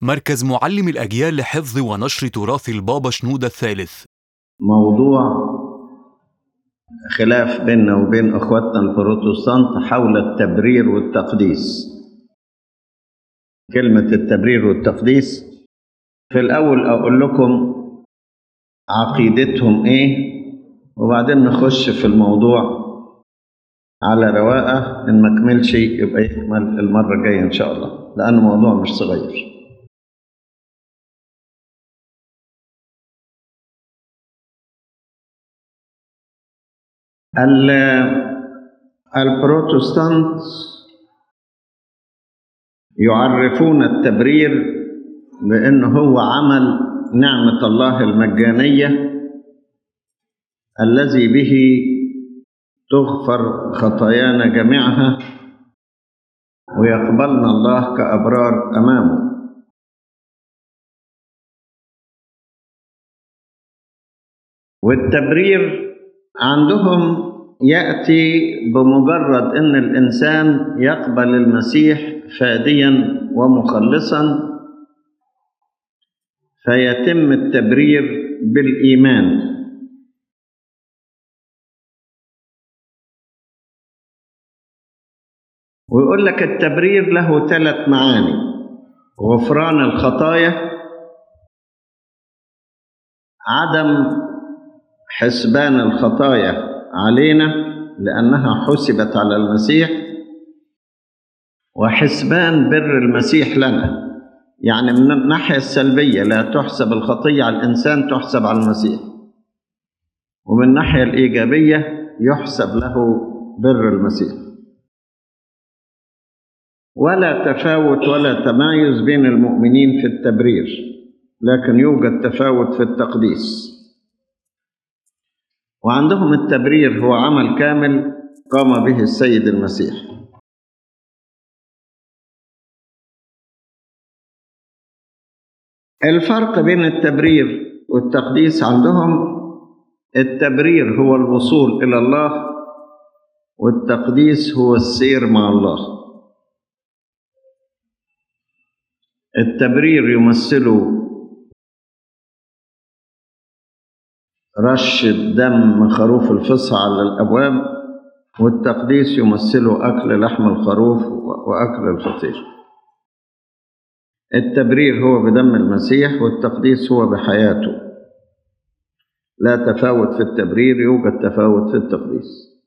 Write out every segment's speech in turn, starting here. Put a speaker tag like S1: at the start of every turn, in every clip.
S1: مركز معلم الأجيال لحفظ ونشر تراث البابا شنودة الثالث.
S2: موضوع خلاف بيننا وبين أخواتنا البروتستانت حول التبرير والتقديس. كلمة التبرير والتقديس في الأول أقول لكم عقيدتهم إيه، وبعدين نخش في الموضوع على رواقة. إن ما كملش يبقى يكمل المرة الجاية إن شاء الله، لأن الموضوع مش صغير. البروتستانت يعرفون التبرير بأنه هو عمل نعمة الله المجانية الذي به تغفر خطايانا جميعها ويقبلنا الله كأبرار أمامه. والتبرير عندهم يأتي بمجرد أن الإنسان يقبل المسيح فاديا ومخلصا، فيتم التبرير بالإيمان. ويقول لك التبرير له 3 معاني: غفران الخطايا، عدم حسبان الخطايا علينا لأنها حسبت على المسيح، وحسبان بر المسيح لنا. يعني من الناحية السلبية لا تحسب الخطية على الإنسان، تحسب على المسيح. ومن الناحية الإيجابية يحسب له بر المسيح. ولا تفاوت ولا تمايز بين المؤمنين في التبرير، لكن يوجد تفاوت في التقديس. وعندهم التبرير هو عمل كامل قام به السيد المسيح. الفرق بين التبرير والتقديس عندهم: التبرير هو الوصول إلى الله، والتقديس هو السير مع الله. التبرير يمثله رش الدم خروف الفصح على الأبواب، والتقديس يمثله أكل لحم الخروف وأكل الفطير. التبرير هو بدم المسيح، والتقديس هو بحياته. لا تفاوت في التبرير، يوجد تفاوت في التقديس.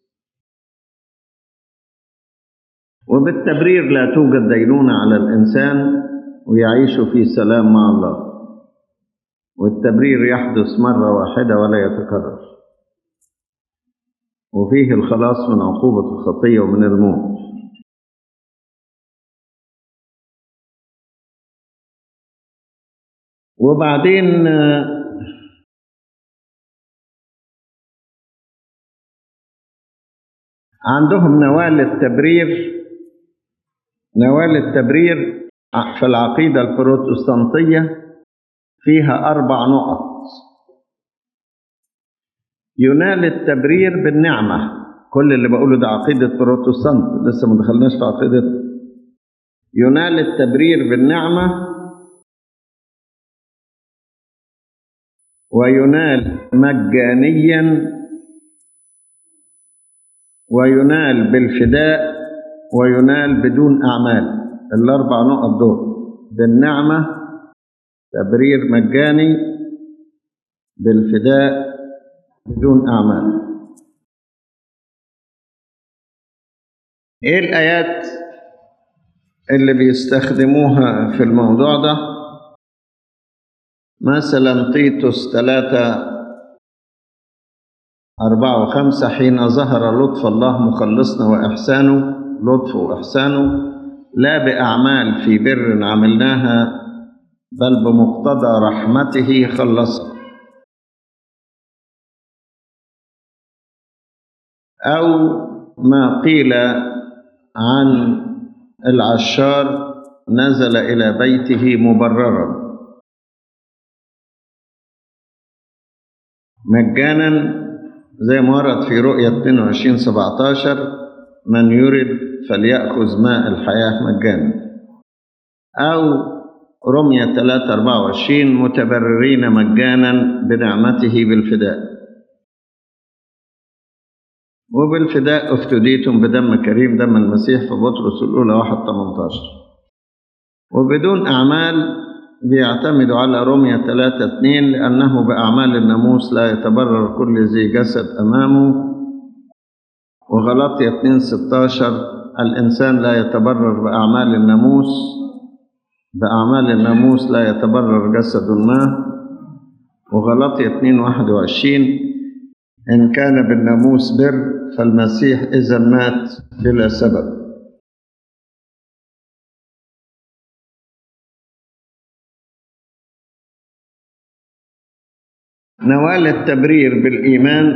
S2: وبالتبرير لا توجد دينونة على الإنسان ويعيش في سلام مع الله. والتبرير يحدث مرة واحدة ولا يتكرر، وفيه الخلاص من عقوبة الخطية ومن الموت. وبعدين عندهم نوال التبرير. نوال التبرير في العقيدة البروتستانتية فيها 4 نقط. ينال التبرير بالنعمة. كل اللي بقوله ده عقيدة بروتستانت، لسه ما دخلناش في عقيدة. ينال التبرير بالنعمة، وينال مجانيا، وينال بالفداء، وينال بدون أعمال. ال4 نقط دول: بالنعمة، تبرير مجاني، بالفداء، بدون أعمال. إيه الآيات اللي بيستخدموها في الموضوع ده؟ مثلا تيتوس 3:4 و5: حين ظهر لطف الله مخلصنا وإحسانه، لطف وإحسانه لا بأعمال في بر عملناها، بل بمقتضى رحمته خلصنا. أو ما قيل عن العشار: نزل إلى بيته مبررا مجانا، زي ما ورد في رؤيا 22:17: من يرد فليأخذ ماء الحياة مجانا. أو رمية 3:24 متبررين مجانا بنعمته بالفداء، وبالفداء افتديتم بدم كريم دم المسيح في بطرس الأولى 1:18. وبدون أعمال بيعتمدوا على رمية 3:2 لأنه بأعمال الناموس لا يتبرر كل ذي جسد أمامه، وغلاطية 2:16 الإنسان لا يتبرر بأعمال الناموس، بأعمال الناموس لا يتبرر جسد ما، وغلاطية 2:21 إن كان بالناموس بر فالمسيح إذا مات بلا سبب. نوال التبرير بالإيمان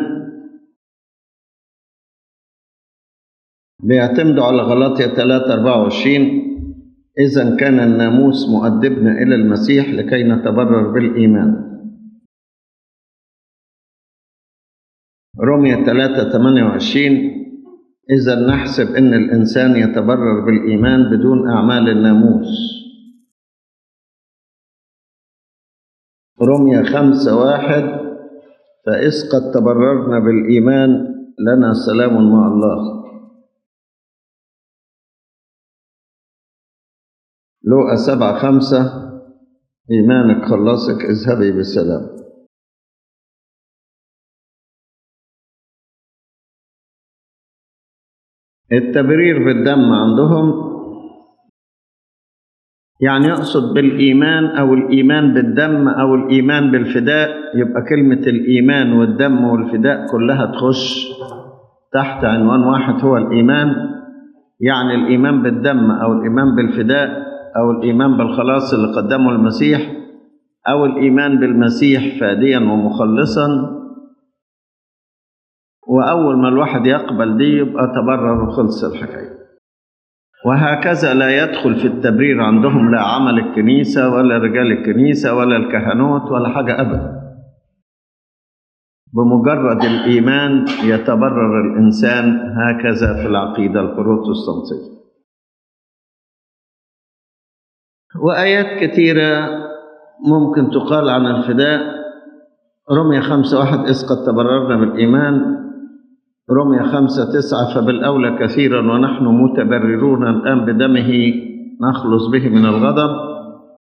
S2: بيعتمدوا على غلاطية 3:24 إذا كان الناموس مؤدبنا إلى المسيح لكي نتبرر بالإيمان. رمية 3:28 إذا نحسب أن الإنسان يتبرر بالإيمان بدون أعمال الناموس. رمية 5:1 فإذ قد تبررنا بالإيمان لنا سلام مع الله. لوقا 7:5 إيمانك خلصك اذهبي بسلام. التبرير بالدم عندهم يعني يقصد بالإيمان أو الإيمان بالدم أو الإيمان بالفداء، يبقى كلمة الإيمان والدم والفداء كلها تخش تحت عنوان واحد هو الإيمان. يعني الإيمان بالدم أو الإيمان بالفداء أو الإيمان بالخلاص اللي قدمه المسيح أو الإيمان بالمسيح فاديا ومخلصا، وأول ما الواحد يقبل دي يبقى تبرر وخلص الحكاية. وهكذا لا يدخل في التبرير عندهم لا عمل الكنيسة ولا رجال الكنيسة ولا الكهنوت ولا حاجة أبدا. بمجرد الإيمان يتبرر الإنسان، هكذا في العقيدة البروتستانتية. وآيات كثيرة ممكن تقال عن الفداء. رمية 5:1 إذ قد تبررنا بالإيمان. رمية 5:9 فبالأولى كثيرا ونحن متبررون الآن بدمه نخلص به من الغضب.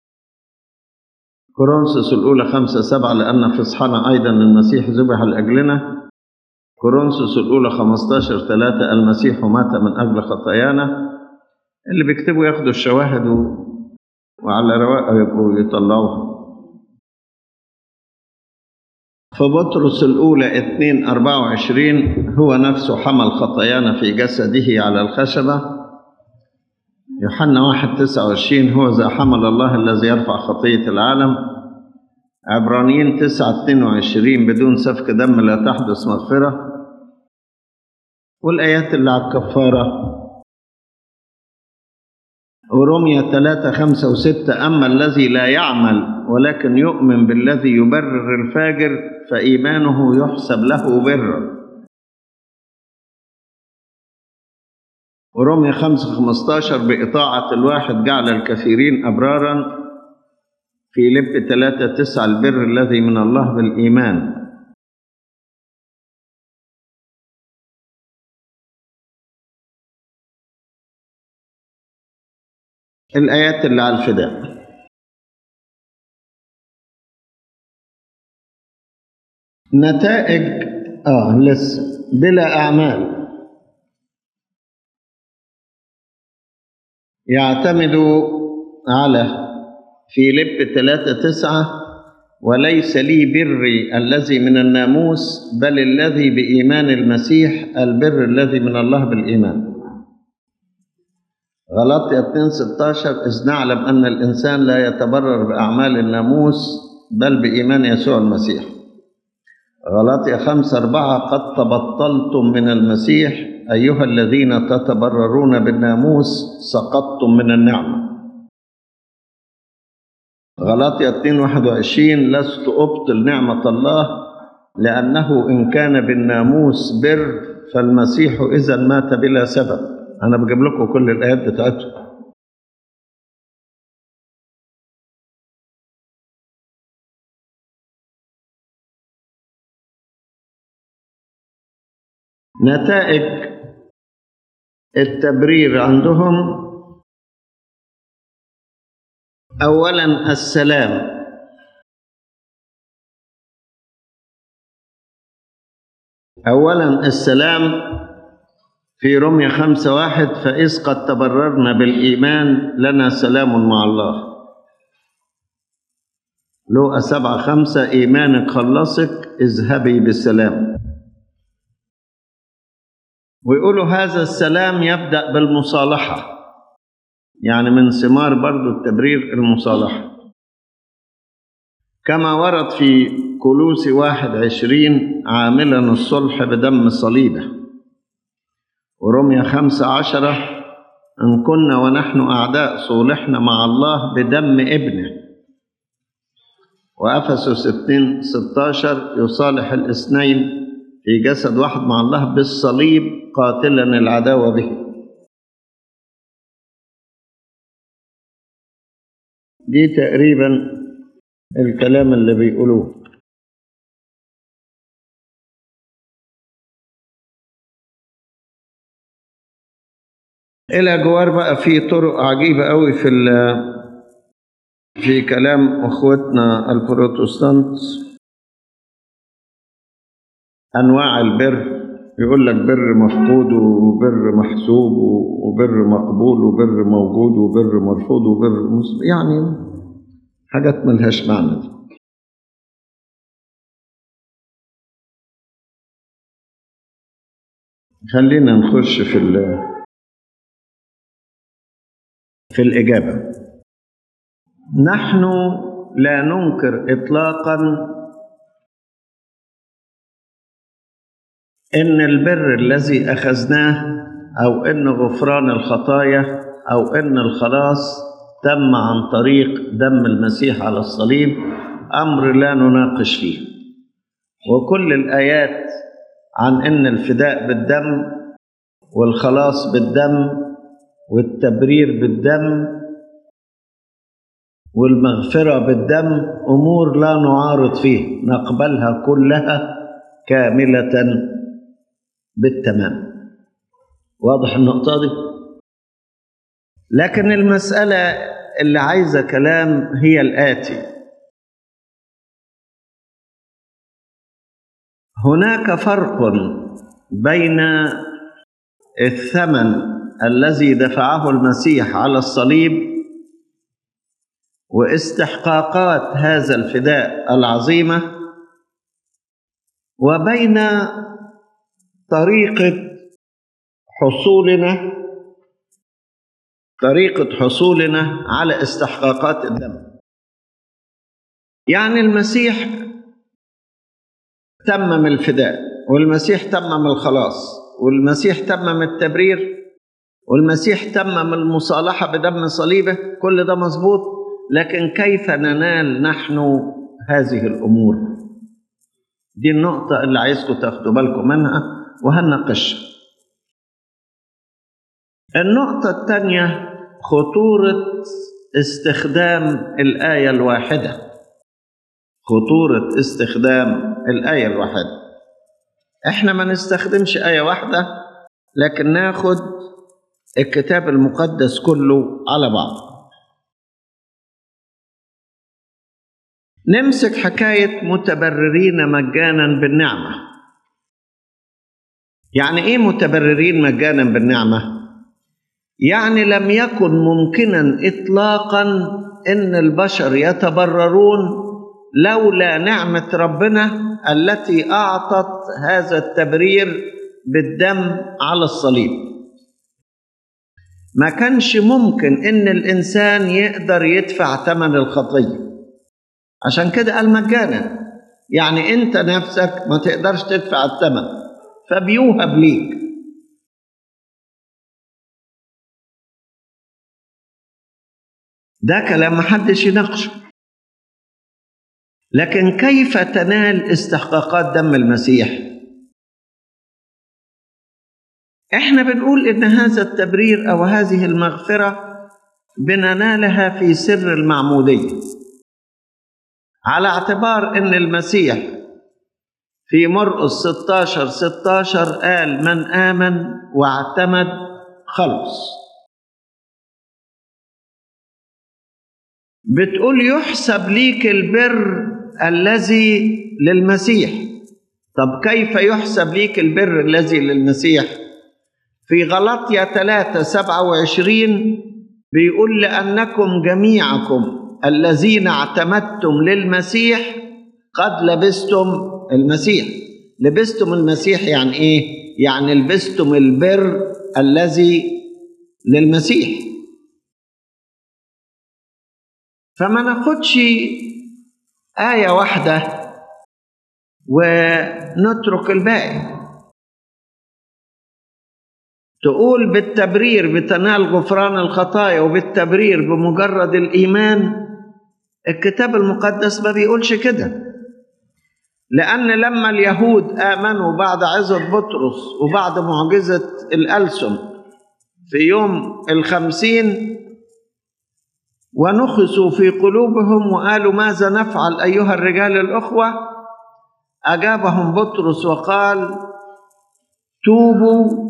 S2: كورنثوس الأولى 5:7 لأن فصحنا أيضا المسيح ذبح لأجلنا. كورنثوس الأولى 15:3 المسيح مات من أجل خطايانا. اللي بيكتبوا ياخدوا الشواهد وعلى رواقه يبقوا يطلعوها. فبطرس الأولى 2:24 هو نفسه حمل خطايانا في جسده على الخشبة. يوحنا 1:29 هو ذا حمل الله الذي يرفع خطية العالم. عبرانيين 9:22 بدون سفك دم لا تحدث مغفرة. والآيات اللي على الكفارة. ورمية 3:5 و6 أما الذي لا يعمل ولكن يؤمن بالذي يبرر الفاجر فإيمانه يحسب له برا. ورمية 5:15 بإطاعة الواحد جعل الكثيرين أبرارا. فيليب 3:9 البر الذي من الله بالإيمان. الآيات اللي على الفداء. نتائج لسه بلا أعمال يعتمدوا على فيليب 3:9 وليس لي بري الذي من الناموس بل الذي بإيمان المسيح البر الذي من الله بالإيمان. غلاطية 2:16 إذ نعلم أن الإنسان لا يتبرر بأعمال الناموس بل بإيمان يسوع المسيح. غلاطية 5:4 قد تبطلتم من المسيح أيها الذين تتبررون بالناموس سقطتم من النعمة. غلاطية 2:21 لست أبطل نعمة الله لأنه إن كان بالناموس بر فالمسيح إذا مات بلا سبب. أنا بجيب لكم كل الآيات بتاعته. نتائج التبرير عندهم: أولا السلام. في رمية 5:1: فإذ قد تبررنا بالإيمان لنا سلام مع الله. لوقا 7:5: إيمانك خلصك، اذهبي بالسلام. ويقولوا هذا السلام يبدأ بالمصالحة، يعني من ثمار برضو التبرير المصالحة، كما ورد في كولوسي 1:20: عاملا الصلح بدم صليبه. ورمية 5:10: إن كنا ونحن أعداء صولحنا مع الله بدم ابنه. وأفسس 2:16: يصالح الاثنين في جسد واحد مع الله بالصليب قاتلا العداوة به. دي تقريبا الكلام اللي بيقولوه. إلى جوار بقى في طرق عجيبة قوي في كلام أخوتنا البروتستانت. أنواع البر، يقول لك بر مفقود وبر محسوب وبر مقبول وبر موجود وبر مرفوض وبر يعني حاجات ملهاش معنى دي. خلينا نخش في الإجابة. نحن لا ننكر إطلاقا إن البر الذي أخذناه أو إن غفران الخطايا أو إن الخلاص تم عن طريق دم المسيح على الصليب أمر لا نناقش فيه. وكل الآيات عن إن الفداء بالدم والخلاص بالدم والتبرير بالدم والمغفرة بالدم أمور لا نعارض فيه، نقبلها كلها كاملة بالتمام. واضح النقطة دي؟ لكن المسألة اللي عايزة كلام هي الآتي: هناك فرق بين الثمن الذي دفعه المسيح على الصليب واستحقاقات هذا الفداء العظيمة، وبين طريقة حصولنا على استحقاقات الدم. يعني المسيح تمم الفداء، والمسيح تمم الخلاص، والمسيح تمم التبرير، والمسيح تمم المصالحة بدم صليبه، كل ده مظبوط. لكن كيف ننال نحن هذه الأمور؟ دي النقطة اللي عايزكم تاخدوا بالكم منها وهنناقشها. النقطة الثانية خطورة استخدام الآية الواحدة. خطورة استخدام الآية الواحدة. احنا ما نستخدمش آية واحدة، لكن ناخد الكتاب المقدس كله على بعض. نمسك حكاية متبررين مجانا بالنعمة. يعني ايه متبررين مجانا بالنعمة؟ يعني لم يكن ممكنا إطلاقا إن البشر يتبررون لولا نعمة ربنا التي أعطت هذا التبرير بالدم على الصليب. ما كانش ممكن إن الإنسان يقدر يدفع ثمن الخطية، عشان كده قال مجانا. يعني أنت نفسك ما تقدرش تدفع الثمن، فبيوهب ليك. ده كلام محدش يناقشه. لكن كيف تنال استحقاقات دم المسيح؟ احنا بنقول ان هذا التبرير او هذه المغفرة بننالها في سر المعمودية، على اعتبار ان المسيح في مرقس 16 قال من آمن واعتمد خلص. بتقول يحسب ليك البر الذي للمسيح. طب كيف يحسب ليك البر الذي للمسيح؟ في غلطية 3:27 بيقول لأنكم جميعكم الذين اعتمدتم للمسيح قد لبستم المسيح. لبستم المسيح يعني إيه؟ يعني لبستم البر الذي للمسيح. فما ناخدش آية واحدة ونترك الباقي. تقول بالتبرير بتنال غفران الخطايا، وبالتبرير بمجرد الإيمان. الكتاب المقدس ما بيقولش كده، لأن لما اليهود آمنوا بعد عظة بطرس وبعد معجزة الألسن في يوم 50 ونخسوا في قلوبهم وقالوا ماذا نفعل أيها الرجال الأخوة، أجابهم بطرس وقال توبوا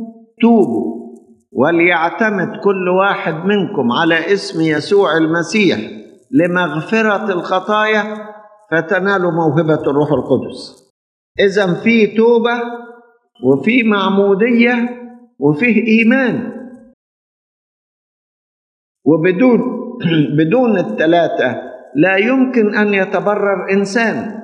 S2: وليعتمد كل واحد منكم على اسم يسوع المسيح لمغفرة الخطايا فتنالوا موهبة الروح القدس. إذن في توبة وفي معمودية وفيه إيمان، بدون الثلاثة لا يمكن أن يتبرر إنسان.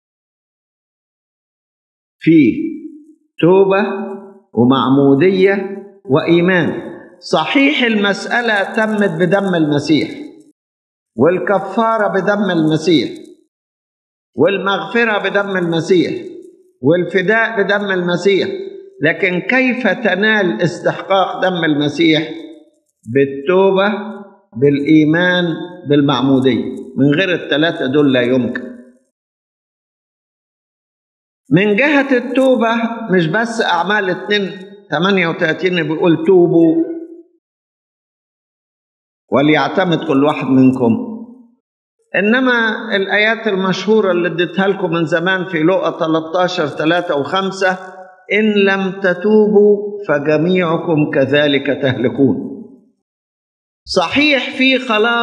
S2: فيه توبة ومعمودية وإيمان. صحيح المسألة تمت بدم المسيح، والكفارة بدم المسيح، والمغفرة بدم المسيح، والفداء بدم المسيح، لكن كيف تنال استحقاق دم المسيح؟ بالتوبة، بالإيمان، بالمعمودية. من غير الثلاثة دول لا يمكن. من جهة التوبة مش بس أعمال 2:38 بيقول توبوا وليعتمد كل واحد منكم، إنما الآيات المشهورة اللي اديتها لكم من زمان في لوقا 13:3 و5 إن لم تتوبوا فجميعكم كذلك تهلكون. صحيح في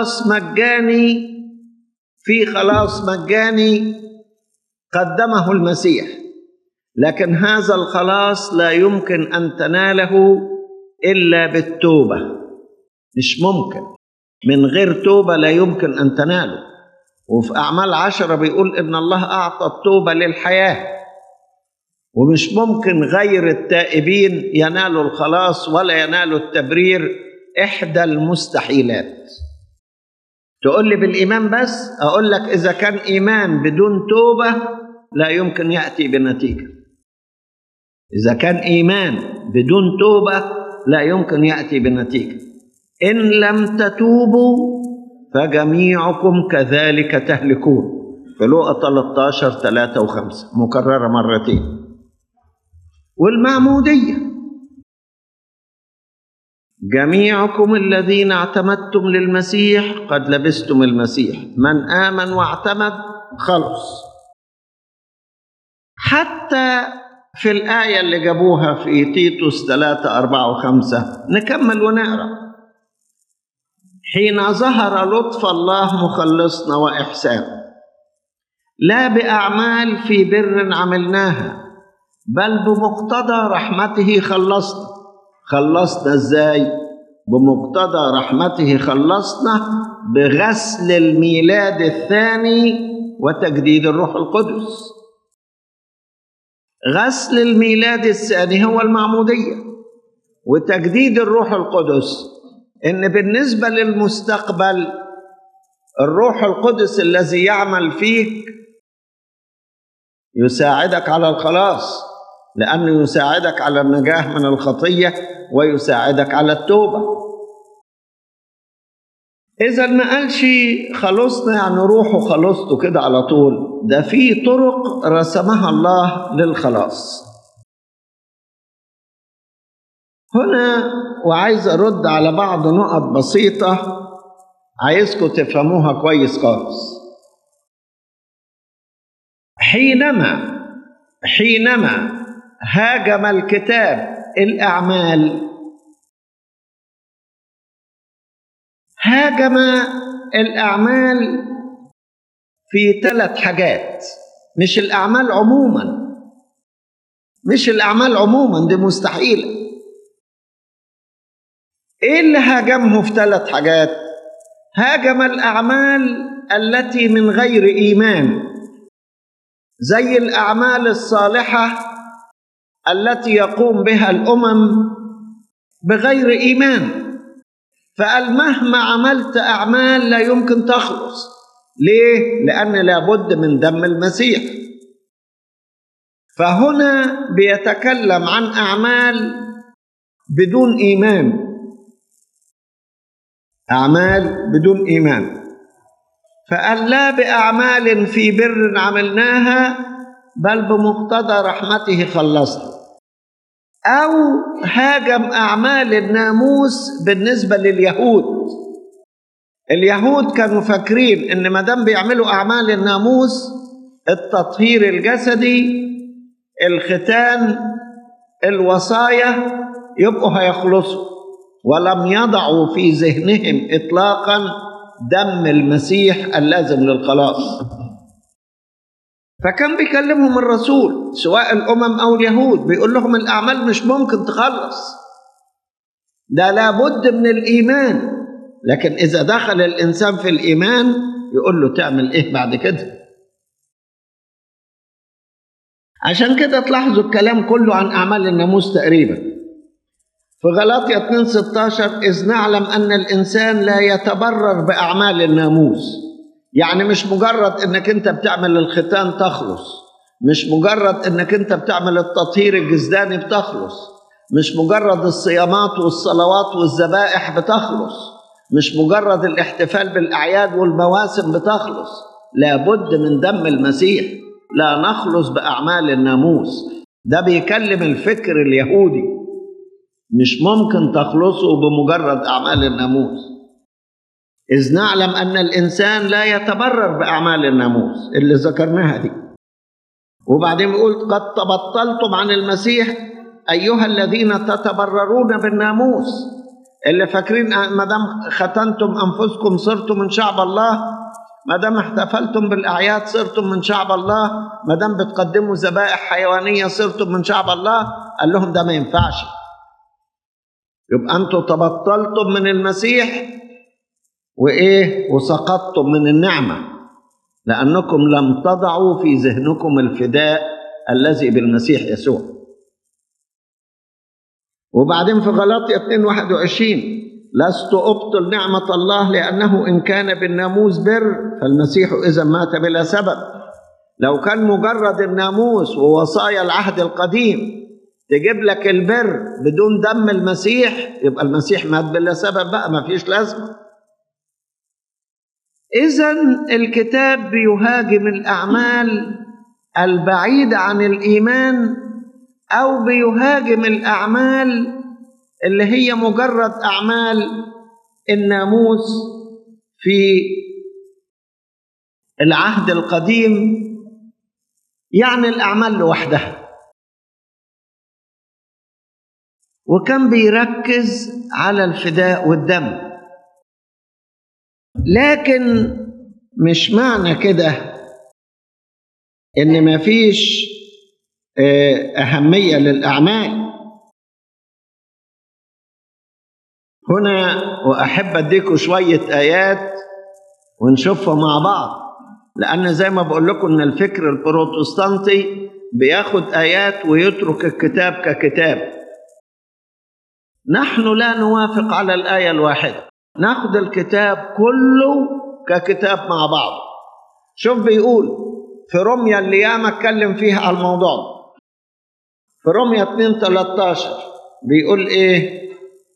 S2: خلاص مجاني قدمه المسيح، لكن هذا الخلاص لا يمكن أن تناله إلا بالتوبة. مش ممكن، من غير توبة لا يمكن أن تناله. وفي أعمال 10 بيقول إن الله أعطى التوبة للحياة، ومش ممكن غير التائبين ينالوا الخلاص ولا ينالوا التبرير. إحدى المستحيلات. تقول لي بالإيمان بس، أقول لك إذا كان إيمان بدون توبة لا يمكن يأتي بنتيجة. إذا كان إيمان بدون توبة لا يمكن يأتي بنتيجة. إن لم تتوبوا فجميعكم كذلك تهلكون، في لوقا 13:3 و5 مكررة مرتين. والمعمودية جميعكم الذين اعتمدتم للمسيح قد لبستم المسيح. من آمن واعتمد خلص. حتى في الآية اللي جابوها في تيتوس 3:4 و5 نكمل ونقرأ. حين ظهر لطف الله مخلصنا وإحسان لا بأعمال في بر عملناها بل بمقتضى رحمته خلصنا. خلصنا إزاي؟ بمقتضى رحمته خلصنا بغسل الميلاد الثاني وتجديد الروح القدس. غسل الميلاد الثاني هو المعمودية، وتجديد الروح القدس إن بالنسبة للمستقبل الروح القدس الذي يعمل فيك يساعدك على الخلاص، لأنه يساعدك على النجاة من الخطية ويساعدك على التوبة. إذا ما قالش خلصنا يعني روحه خلصته كده على طول، ده في طرق رسمها الله للخلاص. هنا وعايز أرد على بعض نقط بسيطة عايزكم تفهموها كويس خالص. حينما حينما هاجم الكتاب الأعمال، هاجم الأعمال في 3 حاجات، مش الأعمال عموما، دي مستحيلة. إيه اللي هاجمه في 3 حاجات؟ هاجم الأعمال التي من غير إيمان، زي الأعمال الصالحة التي يقوم بها الأمم بغير إيمان، فقال مهما عملت أعمال لا يمكن تخلص. ليه؟ لأن لابد من دم المسيح. فهنا بيتكلم عن أعمال بدون إيمان، أعمال بدون إيمان، فقال لا بأعمال في بر عملناها بل بمقتضى رحمته خلصنا. أو هاجم أعمال الناموس بالنسبة لليهود. اليهود كانوا فاكرين إن ما دام بيعملوا أعمال الناموس، التطهير الجسدي، الختان، الوصايا، يبقوا هيخلصوا، ولم يضعوا في ذهنهم إطلاقا دم المسيح اللازم للخلاص. فكان بيكلمهم الرسول سواء الأمم أو اليهود، بيقول لهم الأعمال مش ممكن تخلص، ده لابد من الإيمان. لكن إذا دخل الإنسان في الإيمان يقول له تعمل إيه بعد كده؟ عشان كده تلاحظوا الكلام كله عن أعمال الناموس تقريبا. في غلاطية 2:16 إذ نعلم أن الإنسان لا يتبرر بأعمال الناموس. يعني مش مجرد إنك أنت بتعمل الختان تخلص، مش مجرد إنك أنت بتعمل التطهير الجسداني بتخلص، مش مجرد الصيامات والصلوات والذبائح بتخلص، مش مجرد الاحتفال بالأعياد والمواسم بتخلص. لابد من دم المسيح، لا نخلص بأعمال الناموس. ده بيكلم الفكر اليهودي، مش ممكن تخلصوا بمجرد أعمال الناموس. إذ نعلم أن الإنسان لا يتبرر بأعمال الناموس اللي ذكرناها دي. وبعدين يقول قد تبطلتم عن المسيح أيها الذين تتبررون بالناموس، اللي فاكرين ما دام ختنتم أنفسكم صرتم من شعب الله، ما دام احتفلتم بالأعياد صرتم من شعب الله، ما دام بتقدموا ذبائح حيوانية صرتم من شعب الله. قال لهم ده ما ينفعش. يبقى أنتوا تبطلتم من المسيح وسقطتم من النعمة، لأنكم لم تضعوا في ذهنكم الفداء الذي بالمسيح يسوع. وبعدين في غلاطية 2:21 لست أبطل نعمة الله لأنه إن كان بالناموس بر فالمسيح إذا مات بلا سبب. لو كان مجرد الناموس ووصايا العهد القديم تجيب لك البر بدون دم المسيح، يبقى المسيح مات بلا سبب بقى، ما فيش لازمة. إذن الكتاب بيهاجم الأعمال البعيدة عن الإيمان، أو بيهاجم الأعمال اللي هي مجرد أعمال الناموس في العهد القديم، يعني الأعمال لوحدها. وكان بيركز على الفداء والدم. لكن مش معنى كده إن مفيش أهمية للأعمال. هنا وأحب أديكم شوية آيات ونشوفها مع بعض، لأن زي ما بقول لكم إن الفكر البروتستانتي بياخد آيات ويترك الكتاب ككتاب. نحن لا نوافق على الآية الواحدة، ناخد الكتاب كله ككتاب مع بعض. شوف بيقول في رمية اللي ياما اتكلم فيها على الموضوع ده، في رمية 2:13 بيقول إيه؟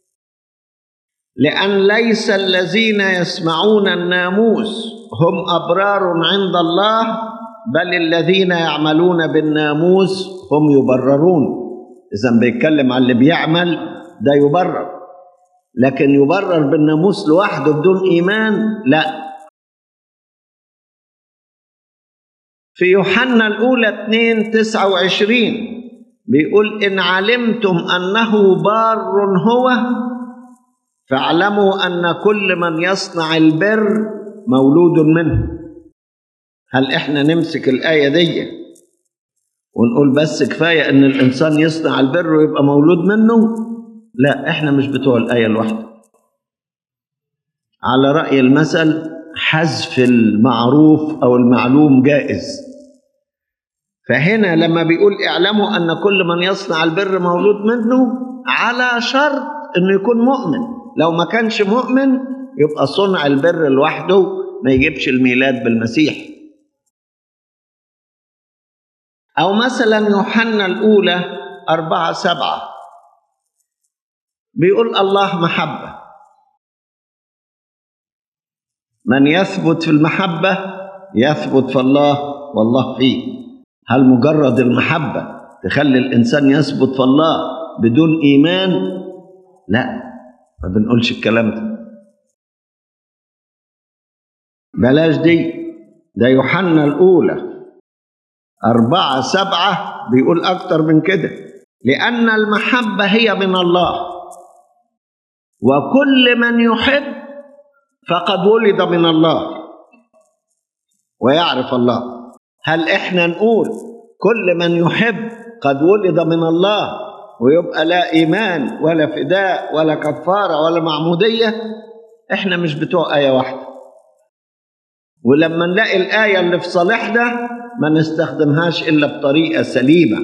S2: لأن ليس الذين يسمعون الناموس هم أبرار عند الله، بل الذين يعملون بالناموس هم يبررون. إذن بيتكلم عن اللي بيعمل ده يبرر، لكن يبرر بالناموس لوحده بدون إيمان لا. في يوحنا الأولى 2:29 بيقول إن علمتم أنه بار هو فاعلموا أن كل من يصنع البر مولود منه. هل إحنا نمسك الآية دي ونقول بس كفاية أن الإنسان يصنع البر ويبقى مولود منه؟ لا، إحنا مش بتوع الآية الواحدة. على رأي المثل حذف المعروف أو المعلوم جائز. فهنا لما بيقول اعلموا أن كل من يصنع البر مولود منه، على شرط أنه يكون مؤمن. لو ما كانش مؤمن يبقى صنع البر لوحده ما يجيبش الميلاد بالمسيح. أو مثلا يوحنا الأولى 4:7 بيقول الله محبة، من يثبت في المحبة يثبت في الله والله فيه. هل مجرد المحبة تخلي الإنسان يثبت في الله بدون إيمان؟ لا، ما بنقولش الكلام ده. بلاش دي. ده يوحنا الأولى 4:7 بيقول أكتر من كده: لأن المحبة هي من الله، وكل من يحب فقد ولد من الله ويعرف الله. هل إحنا نقول كل من يحب قد ولد من الله ويبقى لا إيمان ولا فداء ولا كفارة ولا معمودية؟ إحنا مش بتوع آية واحدة. ولما نلاقي الآية اللي في صالحنا ما نستخدمهاش إلا بطريقة سليمة.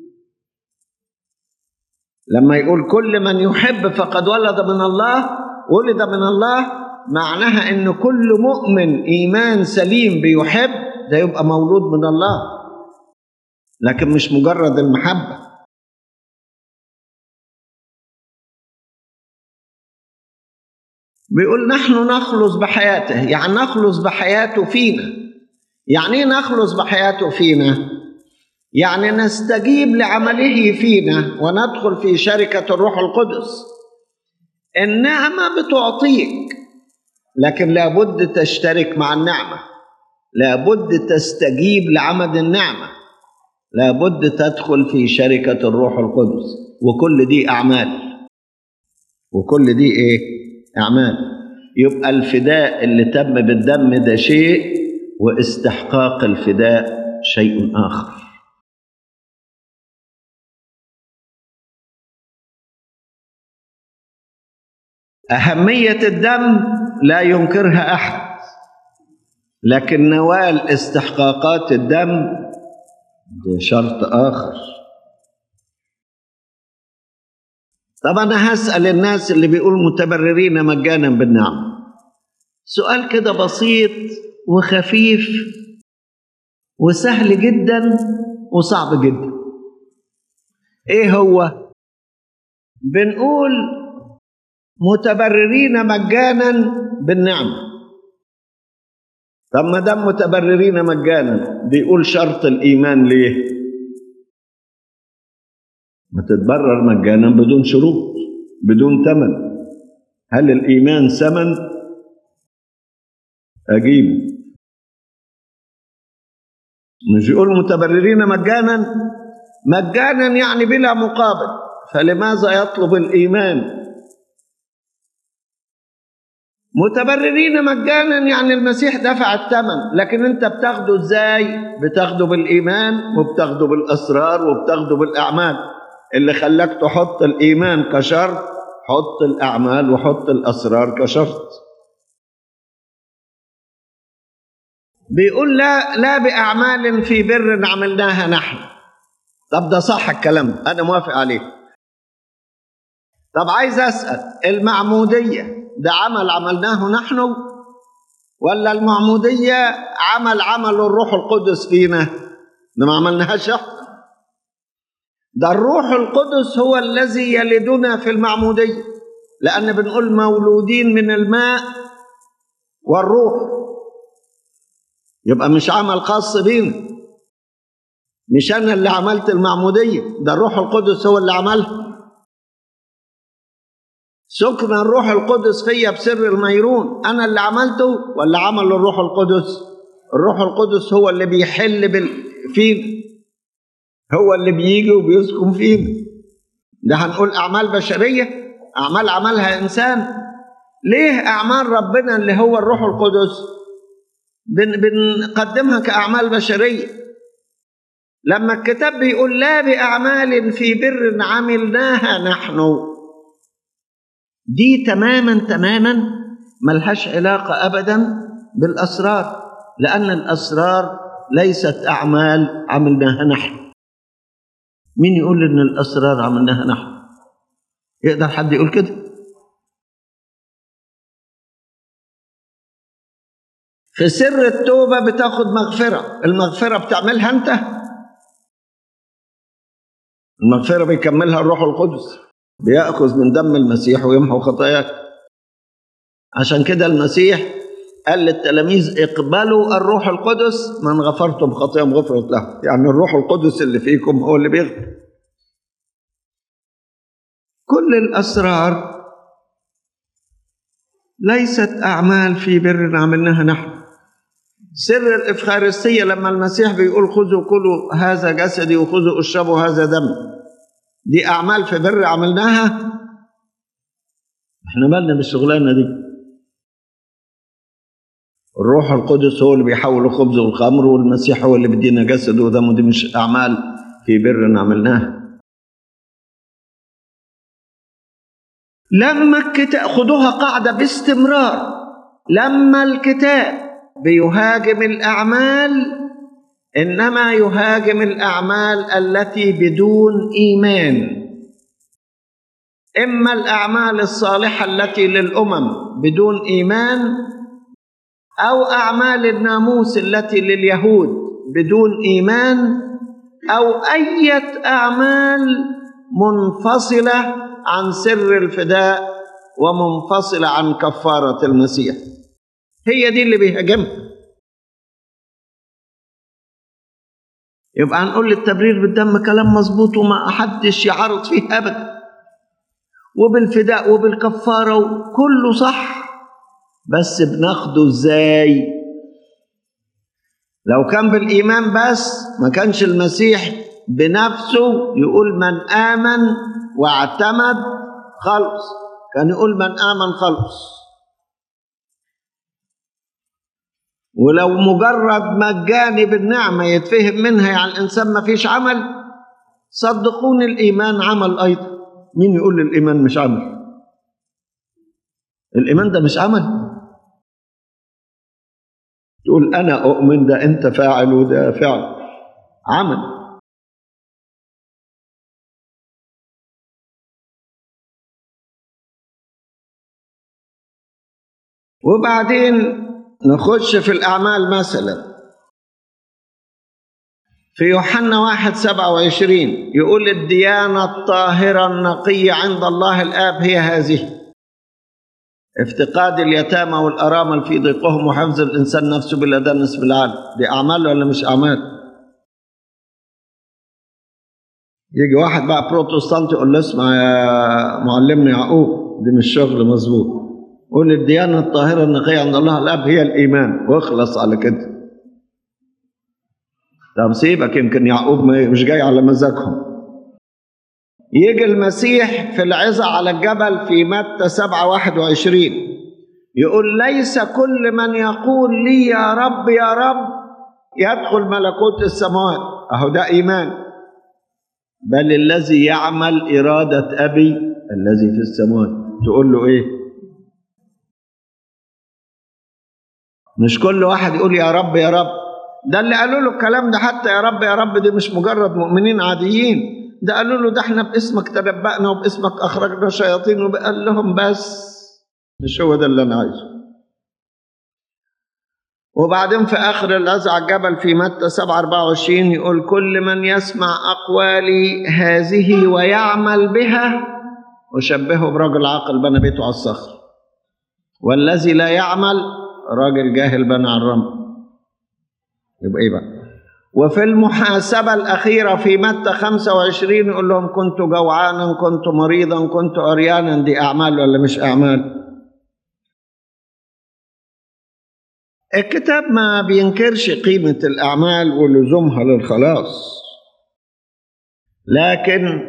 S2: لما يقول كل من يحب فقد ولد من الله، معناها إن كل مؤمن إيمان سليم بيحب ده يبقى مولود من الله، لكن مش مجرد المحبة. بيقول نحن نخلص بحياته، يعني نخلص بحياته فينا. يعني ايه نخلص بحياته فينا؟ يعني نستجيب لعمله فينا وندخل في شركة الروح القدس. النعمة بتعطيك، لكن لابد تشترك مع النعمة، لابد تستجيب لعمل النعمة، لابد تدخل في شركة الروح القدس. وكل دي أعمال، أعمال. يبقى الفداء اللي تم بالدم ده شيء، واستحقاق الفداء شيء آخر. أهمية الدم لا ينكرها أحد، لكن نوال استحقاقات الدم ده شرط آخر. طب أنا هسأل الناس اللي بيقول متبررين مجانا بالنعمة سؤال كده بسيط وخفيف وسهل جدا وصعب جدا. إيه هو؟ بنقول متبررين مجانا بالنعمة. طب ما دام متبررين مجانا بيقول شرط الإيمان ليه؟ ما تتبرر مجانا بدون شروط، بدون ثمن. هل الإيمان ثمن؟ أجيب. مش يقول متبررين مجانا يعني بلا مقابل، فلماذا يطلب الإيمان؟ متبررين مجانا يعني المسيح دفع الثمن، لكن انت بتاخده ازاي؟ بتاخده بالإيمان، وبتاخده بالأسرار، وبتاخده بالأعمال. اللي خلاك تحط الإيمان كشرط، حط الأعمال وحط الأسرار كشرط. بيقول لا بأعمال في بر عملناها نحن. طب ده صح الكلام، أنا موافق عليه. طب عايز أسأل، المعمودية ده عمل عملناه نحن، ولا المعمودية عمل الروح القدس فينا؟ ده ما عملناهاش احنا، ده الروح القدس هو الذي يلدنا في المعمودية، لأن بنقول مولودين من الماء والروح. يبقى مش عمل خاص بينا، مش أنا اللي عملت المعمودية، ده الروح القدس هو اللي عملها. سكن الروح القدس فيا بسر الميرون، أنا اللي عملته ولا عمل الروح القدس؟ الروح القدس هو اللي بيحل فينا، هو اللي بيجي وبيسكن فينا. ده هنقول أعمال بشرية، أعمال عملها إنسان. ليه أعمال ربنا اللي هو الروح القدس بنقدمها كأعمال بشرية؟ لما الكتاب بيقول لا بأعمال في بر عملناها نحن، دي تماما ملهاش علاقة أبدا بالأسرار، لأن الأسرار ليست أعمال عملناها نحن. مين يقول إن الأسرار عملناها نحن؟ يقدر حد يقول كده؟ في سر التوبة بتاخد مغفرة، المغفرة بتعملها أنت؟ المغفرة بيكملها الروح القدس، بيأخذ من دم المسيح ويمحو خطاياك. عشان كده المسيح قال للتلاميذ اقبلوا الروح القدس، من غفرتم خطاياهم غفرت له. يعني الروح القدس اللي فيكم هو اللي بيغفر. كل الأسرار ليست أعمال في بر عملناها نحن. سر الإفخارستية لما المسيح بيقول خذوا كلوا هذا جسدي وخذوا اشربوا هذا دمي، دي أعمال في بر عملناها؟ احنا مالنا بالشغلانة دي؟ الروح القدس هو اللي بيحول الخبز والخمر، والمسيح هو اللي بيدينا جسده ودمه، دي مش أعمال في بر عملناها. لما الكتاب خدوها قاعدة باستمرار، لما الكتاب بيهاجم الأعمال إنما يهاجم الأعمال التي بدون إيمان، إما الأعمال الصالحة التي للأمم بدون إيمان، أو أعمال الناموس التي لليهود بدون إيمان، أو أي أعمال منفصلة عن سر الفداء ومنفصلة عن كفارة المسيح. هي دي اللي بيهاجمها. يبقى هنقول التبرير بالدم كلام مظبوط وما أحدش يعارض فيه أبدا، وبالفداء وبالكفارة وكله صح، بس بناخده ازاي؟ لو كان بالإيمان بس ما كانش المسيح بنفسه يقول من آمن واعتمد خلص، كان يقول من آمن خلص. ولو مجرد مجاني بالنعمة يتفهم منها يعني الإنسان ما فيش عمل، صدقوني الإيمان عمل أيضا. مين يقول الإيمان مش عمل؟ الإيمان ده مش عمل. تقول أنا أؤمن، ده أنت فاعل وده فعل، عمل. وبعدين نخش في الأعمال مثلا في يوحنا 1:27 يقول الديانة الطاهرة النقية عند الله الآب هي هذه: افتقاد اليتامى والأرامل في ضيقهم وحفظ الإنسان نفسه بلا دنس في العالم. دي أعمال ولا مش أعمال؟ يجي واحد بقى بروتستانت يقول له اسمع يا معلمنا يعقوب، دي مش شغل مظبوط. قول الديانة الطاهرة النقية عند الله الآب هي الإيمان، واخلص على كده. طب سيبك، يمكن يعقوب مش جاي على مزاجهم. يجي المسيح في العظة على الجبل في متى 7:21 يقول ليس كل من يقول لي يا رب يا رب يدخل ملكوت السماوات. أهو ده إيمان. بل الذي يعمل إرادة أبي الذي في السماوات. تقول له إيه؟ مش كل واحد يقول يا رب يا رب. ده اللي قالوا له الكلام ده حتى يا رب يا رب دي مش مجرد مؤمنين عاديين، ده قالوا له ده احنا باسمك تنبأنا وباسمك أخرجنا شياطين، وقال لهم بس مش هو ده اللي أنا عايزه. وبعدين في آخر العظة على الجبل في متى 7:24 يقول كل من يسمع أقوالي هذه ويعمل بها أشبهه برجل عاقل بنى بيته على الصخر، والذي لا يعمل راجل جاهل بنى على الرمل. يبقى إيه بقى؟ وفي المحاسبة الأخيرة في متى 25 يقول لهم كنت جوعانا كنت مريضا كنت عريانا. دي أعمال ولا مش أعمال؟ الكتاب ما بينكرش قيمة الأعمال ولزومها للخلاص، لكن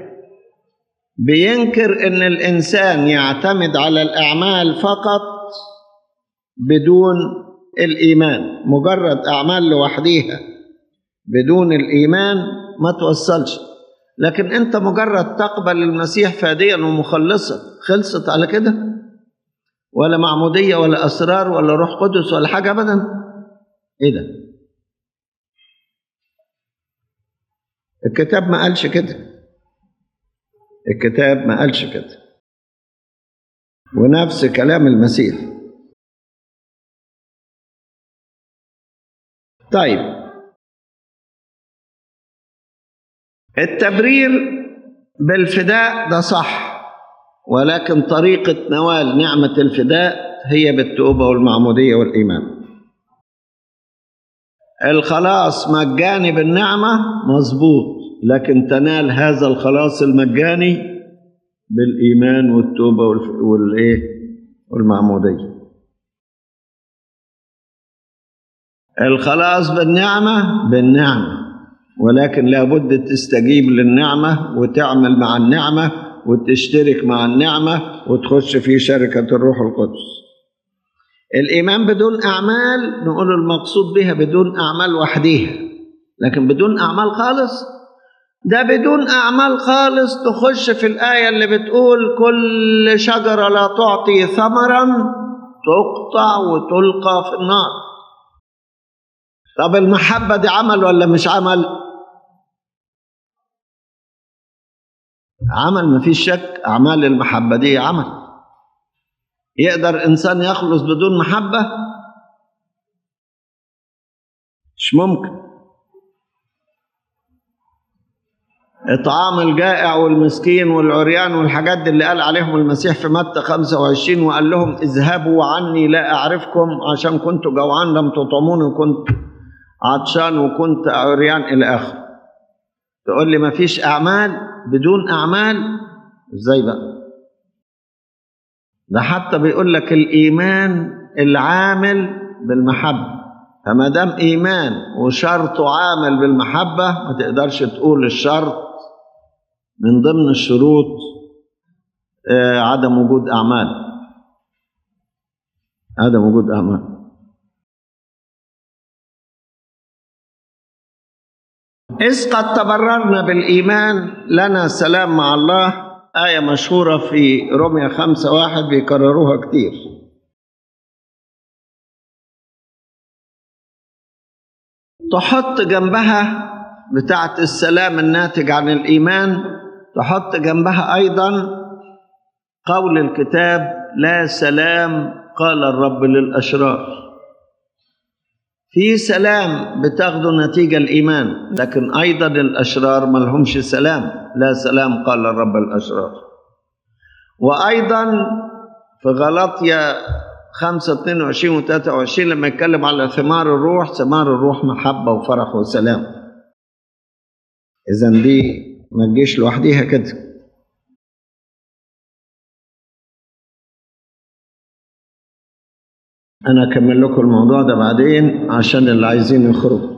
S2: بينكر إن الإنسان يعتمد على الأعمال فقط بدون الإيمان. مجرد أعمال لوحديها بدون الإيمان ما توصلش. لكن أنت مجرد تقبل المسيح فاديا ومخلصا، خلصت على كده؟ ولا معمودية ولا أسرار ولا روح قدس ولا حاجة أبدا. إيه ده؟ الكتاب ما قالش كده. الكتاب ما قالش كده. ونفس كلام المسيح. طيب، التبرير بالفداء ده صح، ولكن طريقة نوال نعمة الفداء هي بالتوبة والمعمودية والإيمان. الخلاص مجاني بالنعمة مظبوط، لكن تنال هذا الخلاص المجاني بالإيمان والتوبة والمعمودية. الخلاص بالنعمة، ولكن لابد تستجيب للنعمة وتعمل مع النعمة وتشترك مع النعمة وتخش في شركة الروح القدس. الإيمان بدون أعمال نقول المقصود بها بدون أعمال وحديها، لكن بدون أعمال خالص، ده بدون أعمال خالص تخش في الآية اللي بتقول كل شجرة لا تعطي ثمرا تقطع وتلقى في النار. طب المحبة دي عمل ولا مش عمل؟ عمل، مفيش شك. أعمال المحبة دي عمل. يقدر إنسان يخلص بدون محبة؟ مش ممكن. إطعام الجائع والمسكين والعريان والحاجات دي اللي قال عليهم المسيح في متى 25 وقال لهم اذهبوا عني لا أعرفكم، عشان كنت جوعان لم تطعموني وكنت عطشان وكنت عريان إلى آخره. تقول لي مفيش أعمال؟ بدون أعمال إزاي بقى؟ ده حتى بيقول لك الإيمان العامل بالمحبة. فما دام إيمان وشرطه عامل بالمحبة ما تقدرش تقول الشرط من ضمن الشروط عدم وجود أعمال. عدم وجود أعمال. إذ قد تبررنا بالإيمان لنا سلام مع الله، آية مشهورة في رومية 5:1 بيكرروها كتير. تحط جنبها بتاعة السلام الناتج عن الإيمان، تحط جنبها أيضا قول الكتاب لا سلام قال الرب للأشرار. في سلام بتاخده نتيجة الإيمان، لكن أيضا الأشرار ما لهمش سلام. لا سلام قال الرب للأشرار. وأيضا في غلاطيا 5:22 و23 لما يتكلم على ثمار الروح، ثمار الروح محبة وفرح وسلام. إذن دي ما تجيش لوحديها كده. أنا أكمل لكم الموضوع ده بعدين عشان اللي عايزين يخرجوا.